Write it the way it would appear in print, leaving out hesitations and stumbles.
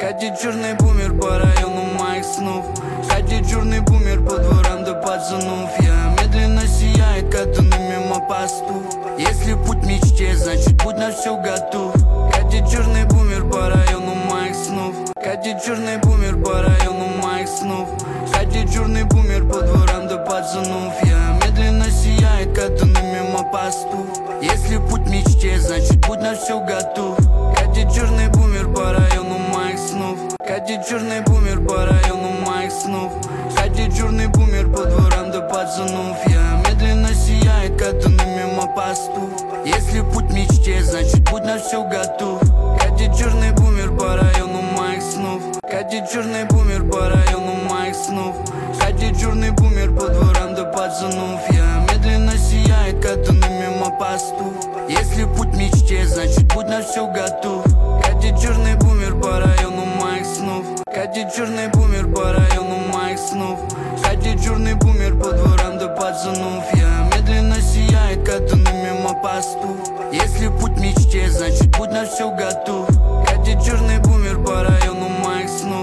Катит черный бумер по району моих снов. Катит черный бумер по дворам до пацанов. Я медленно сияет, катаны мимо посту. Если путь к мечте, значит путь на все готов. Катит черный бумер по району моих снов. Катит черный бумер по району моих снов. Катит черный бумер по дворам до пацанов. Я медленно сияет, катаны мимо посту. Если путь к мечте, значит путь на все готов. Катит черный бумер по району моих снов. Катит черный бумер по району моих снов. Катит черный бумер по дворам до пацанов. Я медленно сияет, катаны мимо посту. Если путь к мечте, значит путь на все готов. Катит черный бумер по району моих снов. Катит черный бумер по району моих снов. Катит черный бумер по дворам до пацанов. Я медленно сияет, катаны мимо посту. Если путь к мечте, значит путь на все готов. Катит черный бумер по району моих снов. Катит черный бумер по району моих снов. Катит черный бумер по дворам до пацанов. Я медленно сияет, катаны мимо посту. Если путь к мечте, значит путь на все готов. Катит черный бумер по району.